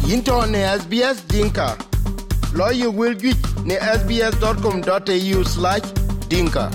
Into ne SBS Dinka. Lawyer will get ne sbs.com.au/dinka.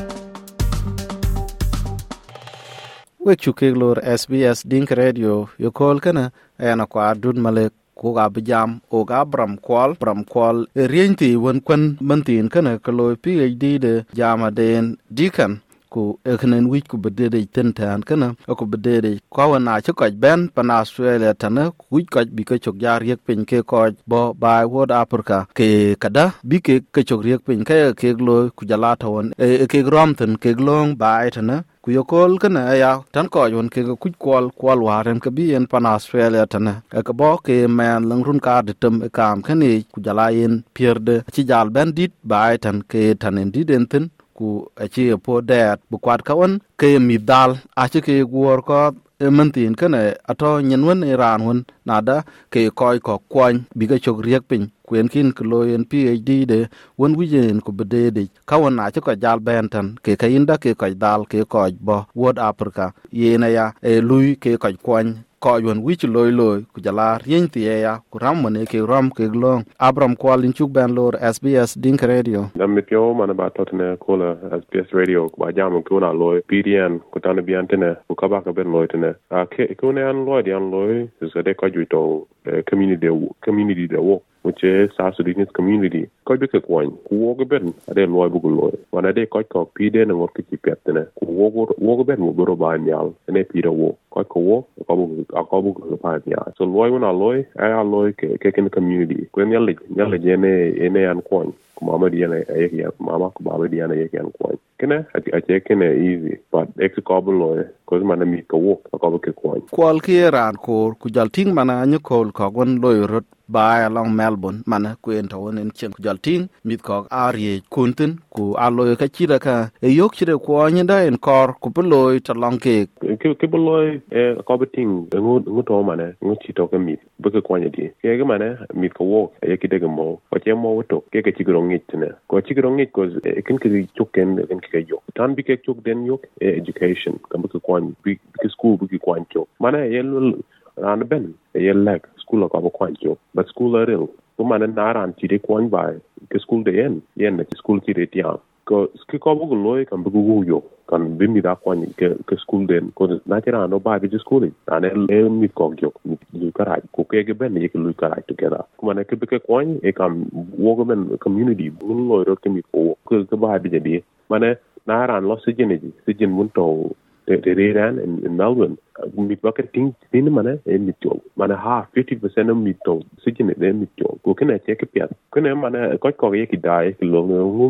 We chukig lor SBS Dinka Radio yo call kana ayana kwa dun malek ko ga bijam o ga bram kwal rienti won kwan mantin kana kalo PhD de jama den dikan ku eknen wich ku bedede tentan kana ku bedede ko wana chukaj ben pan Australia tana ku ko bi ke chok jar yek pen ke ko bo by World Africa ke kada bi ke chok yek pen ke lo ku jala tawon ke romten ke glong by tana ku yokol kana ya tan ko yon ke ku kwal waren ke bi en pan Australia tana ke bo ke man lang run ka de tem kam kani ku jala yen pierde ci jal ben dit by tan ke tanen didenten ku achi po dat bu kwat ka won ke mi dal achi ke wor ko mantin kana ato nyenwen iran won nada ke koy ko kwon bi ga chok riek pin kwen kin ko loyen PhD de won wijen ko bedede ka won achi ko jal bentan ke kayinda ke ko dal ke ko bo World Africa yena ya lui ke ko kwon ko yon wich loy ku jala rienti ya ku ram mane ke ram ke glong Abram kwalin chuk ben lor SBS Dinka Radio namityo mana ba totne kola SBS Radio ba jam ko na loy PDN ko tan bi antene ko ka ba ka ben loy tene ke ko ne an loy so de ko juto community de wo which is South Sudanese community ko be ke kwon ku wo go ben ade loy bu loy wana de ko PDN ngo ki petene ku wo go ben wo ba nyal ne pira wo ko wo ko bu pa ya so loy wona loy ay loy ke ken community ko nyal jene ene an kwon mama diana ayek mama ko baba diana ayek yan kwon kena ate kena easy but execable loy ko man mi ko wo ko ke kwon kwal ki ran ko ku jalting mana nyukol ko gon loy rot by along Melbourne mana ku enta wonen chen ku jalting mit ko ari kuntin ku aloy ka chira ka e yok chira ko nyinda en kor ku loy talong ke loy ko beting ngu to mana ngu chi to ka mit bu ke kwon di ke mana mit ko wo e ki de mo ko che mo to ke chigro ngitne ko chigro ngit ko ken ke chuken ken ke yo tan bi ke chuk den yok education kam bu kwon bi school bu kwon chuk mana yel ran ben yel lag school ko bu kwon chuk but school arel ko mana naran ti de kwon bai ke school de yen ne school ti de tia ko ko bu loy kam bu yo kan bi mi da kwon ke school den ko na tira no ba bi school an el mi ko yo lu kara ko ke ben ye lu kara together ko mana ke be kwon e kam wo men community bu loy ro ke mi ko ba bi de mana naran lo sijin mun to de ran in Melbourne mi bucket thing tin mana mi to mana 50% of mi to sijin de mi to ko kena check pia kena mana ko ye ki dai ki lo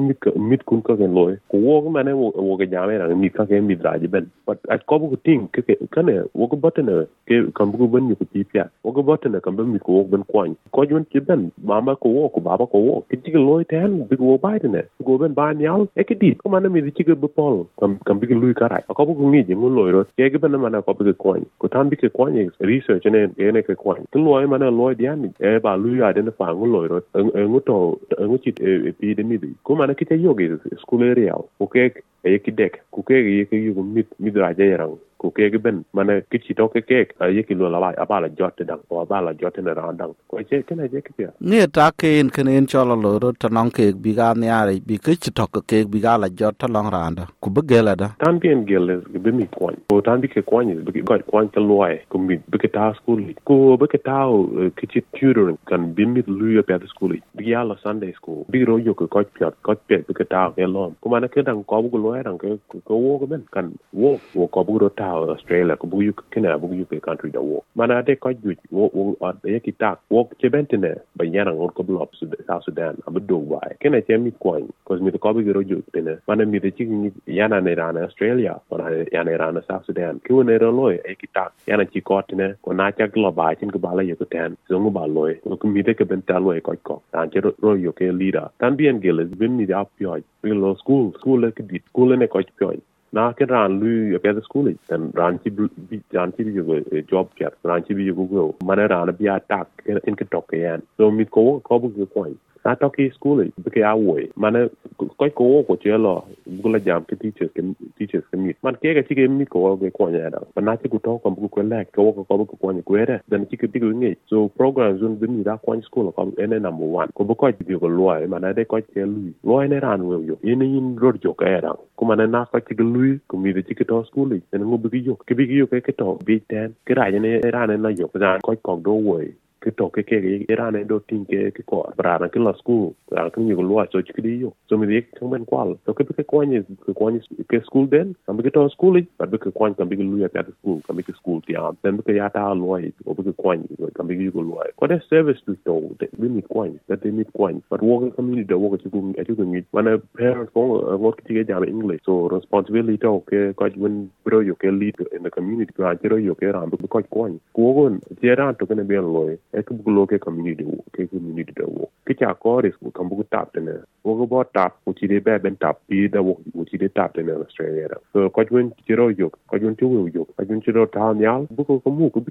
mi kun ko gen loy ko wo mana wo ga jame na mi ka gen mi dai ben but at ko bu thing ke kana wo ko botana ke kan bu ben mi ko pia wo ko botana kan ben mi ko ben kwan ko jun ti ben mama ko wo ko baba ko wo ki ti loy tan bi wo bai ne go ben ban yaw e ki di ko mana mi ti ge bu pol kan bi lu ka ra ko bu ni je mun loy ro ke ge ben mana ko bi kwan ko tan bi ke kwan research ne ke kwan to loy mana loy dian e ba lu ya den fa ngu loy ro ngu to ngu chi pi de mi ko mana ki te yoge school area ko ke e ki dek ku ke ye ke yu mi dra je rang ku ke ben mana ki chi to ke ye ki lo la ba la jot dang o ba la jot ne ran dang ko che ke na je ke ya ne ta ken ken chola lo ro tanong ke bi ga ne are bi ke chi to ke bi ga la jot talong randa ku be gela da tan bien gel be mi kwon ko tan bi ke kwon bi ko kwon ke loy ku mi bi ke ta school ko bi ke ta ke chi tutoring kan bi mi lu ya pe school bi ya la Sunday school bi ro yo ko pe bi ke ta ke lom ku mana ke dang ko bu loy dang ke ko wo ko ben kan wo ko bu ro ta Australia ko bu yu kena bu yu ke country da wo mana de ko ju wo de ki ta wo ke bentene ba yana ngor ko block South Sudan abu do bai kena che mi coin cause mi ko bu ro ju tene mana mi de chi yana ne ran Australia or yana ran South Sudan ki ne ro loy e ki ta yana chi ko tene ko na cha global chin ko ba la yo ko tan so ngo ba loy ko mi de ke ben ta loy ko tan che ro yo ke leader tan bien gel bin mi da pyo bi lo school ke di school ne ko pyo na ke ran lu pe school dan ran chi bi job ket ran chi bi go mana ran bi attack in ke tok yan so mi ko bu ko na to ki school be a way mane ko chelo bugula jam ke teachers ke mit man ke ga chike mi ko ge ko nya da na chi ku to ko bu ko lek ko ko nya kwere dan chi ke bigu ngi so programs un bin da ko school ko ene number 1 ko bu ko bi ko loy man de ko che lui loy ne ran we yo yin rod jo ka era ko man na ko chi lui ko mi de chi ke to school en ngo bi yo ke to bi ten ke ra ne ran na yo ga ko do we ke to ke era ne do tin ke ko bra na ke la school ra ke ni lo so chi di yo so mi dik thong ben kwal to ke ko ni ke school den am ke to school ba ke ko kan bi lu ya ta school kan bi ke school ti am ben ke ya ta lo o bi ke ko ni kan bi ko lo ko de service to de bi mi ko ni that they need ko ni but work community de work to go ni when a parent ko work ti ge jam English so responsibility to ke ko when bro yo ke lead in the community ko ajiro yo ke ram bi ko ni ko gon je ran to ke ne bi lo ek bugulo ke community da wo ke cha ko res ko kambu tap ne wo go bo tap ko ti de be ben tap bi da wo ti de tap ne Australia so ko jun tiro yo ko jun tu yo ko jun tiro ta nyal bu ko mu ko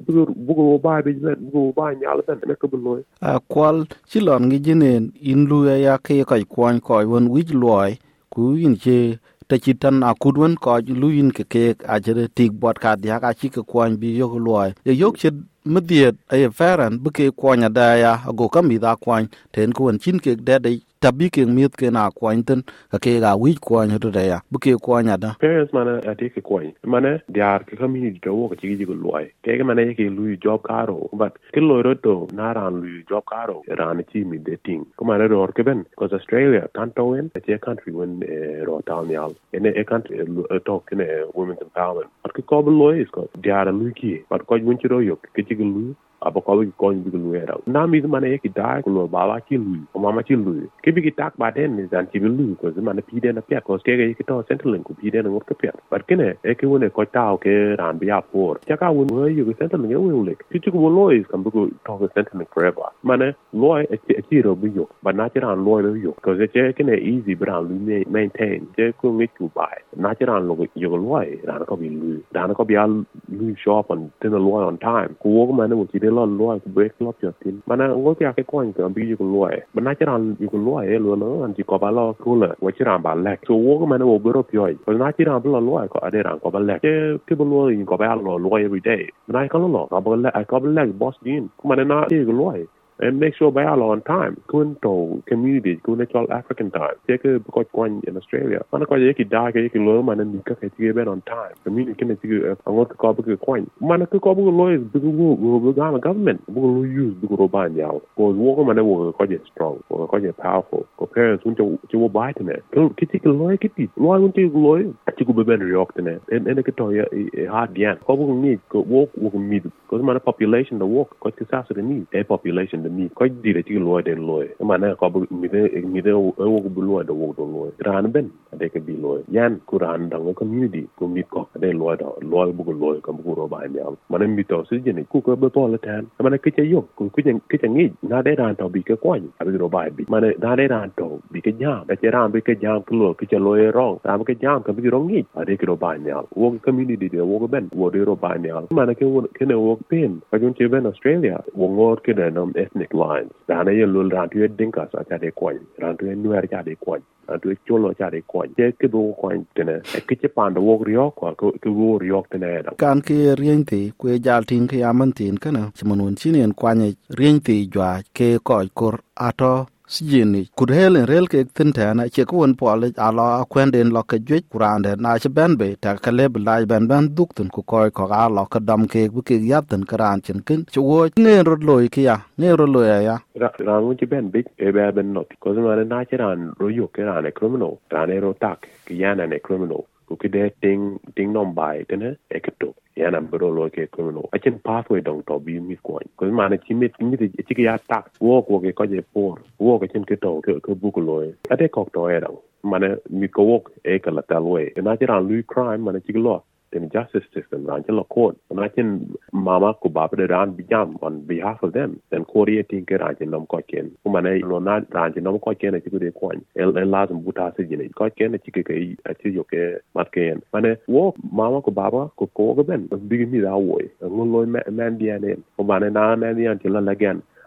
bu ko ba be bu ba nyal ben ne ko lo kwal chilon gi jinen in lu ya ke kai kwan ko won wi loy ku yin che ta chi tan akudwan ko lu yin ke a jere tik bot ka dia ka chi ke kwan bi yo loy yo che mdiet ay faran buke kwanya daya ago kami da kwany ten ko chin ke dede tabi ke miet ke na kwanten ka ke ga wi kwanya to daya buke kwanya da parents mana atike kwany mana diar ke community do ko chigi go loy ke mana ke lu job karo but ke lo roto na ran lu job karo ran chi mi dating ko mana ro ke ben because Australia can't win a country when ro town yal in a country talk in women's empowerment but ke ko loy is ko diar lu ki but ko won chi ro yo ke lu aba ko ko bi lu era na mi mane ki da ko baba ki lu o mama ki lu ke bi ki tak ba den ni zan ki lu ko mane pi den na pia ko ke ki to central ko pi den ngor ke pia but kene e ke wona ko ta ke ran bi apor ja ka won yo ko central nge wo le ki ko lo is kan bu ko to central forever mane lo e ki ro bi yo but na ti ran lo yo ko je kene easy bran lu maintain je ko ngi ku ba na ti ran lo yo lo ran ko bi lu ran ko bi lu shop on tin lo on time ko wo mane mo ti lo ko break up your tin mana ngo ya ke ko ngi bi ko lo mana ti ran ko lo lo no an ti ko ba lo ko le wo ti ran ba lek so wo ko mane wo bro pyo ko na ti ran ba lo ko ade ran ko ba lek ke bo lo ko ba lo every day mana ko lo ko ba lek boss din ko mana na ti ko lo and make sure by all on time kun to community kun natural African time take a ko kwan in Australia mana ko ye ki da ke ki lo mana ni ka ke ben on time community ken ti ngot ko ba ko kwan mana ko bu lo is bu ga government bu lo use bu ro ban yaw ko wo ko mana wo ko je strong ko je powerful ko parents un to wo ba tene ki ti lo ki ti lo un ti lo ti ko be ben react ne en ke to ya hard yan ko bu ni ko wo mi ko mana population the work ko ti sa ni a population mi ko di de ti lo den lo mana ko mi de wo bu lo de wo do lo ran ben de ke bi lo yan kuran dang community ko mi ko de lo bu lo ko bu ro ba ya mana mi to si je ni ku ko be to la tan mana ke che yo ku ke ngi na de ran to bi ke ko ni abi ro ba bi mana na de ran to bi ke jam de che ran bi ke jam ku lo ke che lo rong ran ke jam ka bi ro ngi ade ke ro ba ya wo community de wo ben wo de ro ba ya mana ke ne wo pen ka jun che ben Australia wo ngor ke de nom ethnic lines dana ye lul ran tu dinka sa cha de kwan ran tu nuer cha de kwan ran tu cholo cha de kwan je ke do kwan tene e ke che pan do rio ko wo rio tene kan ke rienti ku jal tin ke amantin kana chmonun chinen kwanye rienti jwa ke ko kor ato sijini kudhelen rel ke tintana che ko won pole ala kwenden lo ke jwe kurande na che benbe ta kale blai ben duktun ku koy ko ga lo ka dam ke bu ke yapten karan chen kin che wo ne ro loy ke ya ne ro loy ya ran wo che ben big e be ben not ko ma na che ran ro yo ke ran e criminal ran e ro tak ke yana ne criminal ku ke de ting nom bai tene e ke to yana bro lo ke criminal a chen pathway dong to bi mi ko ko ma na chi mit chi ke ya tak wo ko ke ko je por wo ke chen ke to ke bu ko lo a de ko to e dong mana mi ko wok e ka la talwe na che ran lui crime mana chi lo in the justice system ran chelo court na chen mama ko baba de ran bijam on behalf of them then court ye tin ke ran nom ko ken kuma na lo na ran nom ko ken ti ko de kwan el lazim buta se jine ko ken ti ke a ti yo ke mat ken mane wo mama ko baba ko ben big mi da wo ngol lo man dia ne kuma na dia ti la again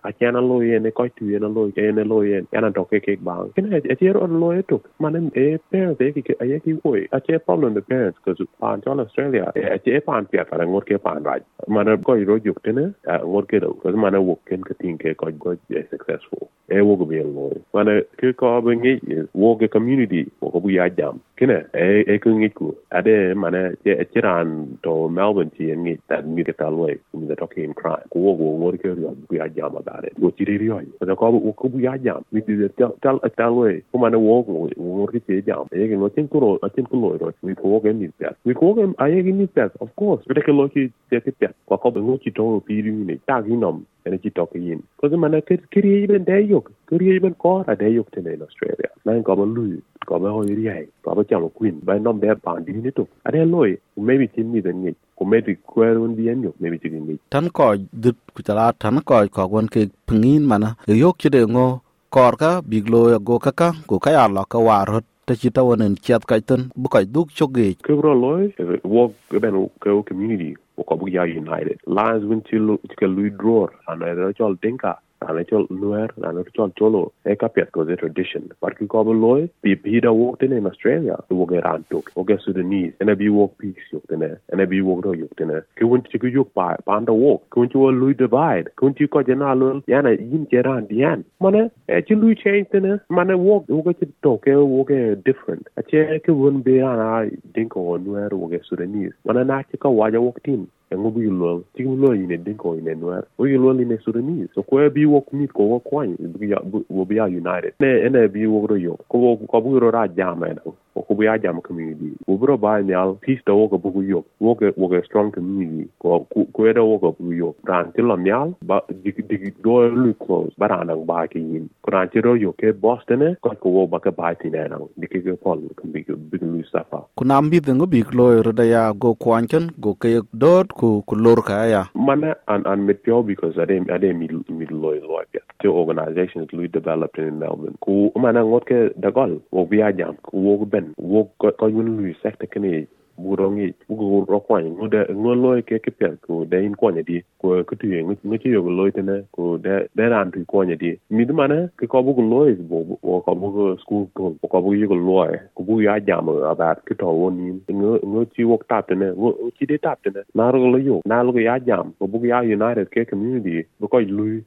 a chana loye ne ko tu na loye yana to ke bang kene a chero on loye to man e parents e ke a ki boy a che problem the parents because on Australia a che pan pia para ngor ke pan right man ko ro juk tene ngor ke do because man wo ken ke tin ke ko successful e wo go be loye man ke ko be ngi wo ke community wo ko bu ya jam kene e ko ngi ku ade man e chiran to Melbourne ti ngi that mi ke talwe mi da talking crime ko wo ngor ke ro bu ya jam about it wo ti ri yo ko bu ya jam mi di talwe ko man wo ngor ke jam e ngi no tin ko lo we ko ge ni pet we ko ge ai ge ni pet of course but ke lo ki te pet ko ngo ki to pi ri ni ta gi nom ene ki to ke yin ko ze man ke kri ben de yok kri ben ko ra de yok te in Australia nan ko ba lu ko ba ho ri ai ko ba chang queen ba nom be pan di ni to ade loy maybe tin ni den ni ko maybe kwero ndi en yok maybe tin ni tan ko dit ku tala tan ko won ke pngin mana yok chi de ngo kor ka biglo go ka ya la ka war ta chi ta wonen chat ka ten bu ka duk choge ke ro loy wo ben ko community ko bu ya united lines win to lu draw and I chol dinka and I chol nuer and I chol cholo e ka pet ko the tradition but ki ko loy bi da walked in Australia wo ge ran to wo ge Sudanese and bi walk peace yok tene and bi walk do yok tene ki won ti ku yok pa da walk ki won ti wo lu divide ki won ti ko jena lo yana yin jeran dian mane e ti lu change tene mane walk wo ge ti to ke wo ge different a che ki won be ana dinko nuer wo ge Sudanese mane na ti ka wa ja walk tin ngo bi lo ti lo ine dinko ine nuer wo lo ine Sudanese so ko bi wo kumit ko wo kwany wo bi united ne bi wo ro yo ko bu ro ra jama na ko bu ya jama community wo bro ba nyal peace do wo ko bu yo wo ko strong community ko da wo ko bu yo ran ti lo nyal ba dig do lu close ba ran ba ki yin ko ran ti ro yo ke Boston ko wo ba ka ba ti na dik ke pol ko bi lu safa ku nam bi ngo bi lo ro da ya go kwanchen go ke dot ku lor ka ya mana an mit pure because ade mid loy yet the organizations we developed in Melbourne ku mana ngot ke dagol wo bi ajam ku wo ben wo ko yun lu sector kene burongi bugo rokwany ngo loy ke pet ko de in konya di ko tu ngi ti yo loy tene ko de ran tu konya di mid mana ke ko bugo loy bo ko bugo school ko bugo yo loy ko bu ya jam about ke to woni ngo ti wok tap tene ngo ti de tap tene na ro lo yo na lo ya jam ko bugo ya united ke community ko lui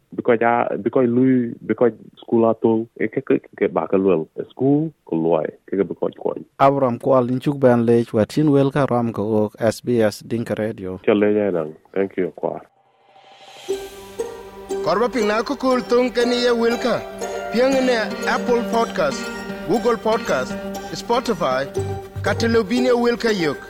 because school ato ke ba ka lo school ko loy ke ba ko Abram ko alin chuk ban le watin wel ka ram ko SBS Dinka Radio chale ya thank you kwa korba pina ko kul tung kani ye wilka piangene Apple Podcast, Google Podcast, Spotify, Catalobine wilka yok